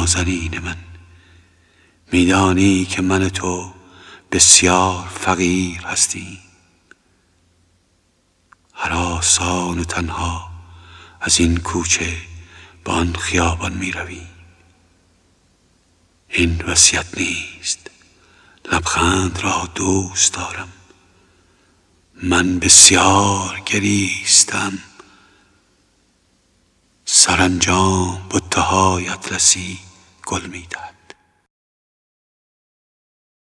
نازنین من، میدانی که من تو بسیار فقیر هستیم. هراسان و تنها از این کوچه به آن خیابان می رویم. این وصیت نیست، لبخند را دوست دارم. من بسیار گریستم، سرانجام بته‌های اطلسی گل می دهد.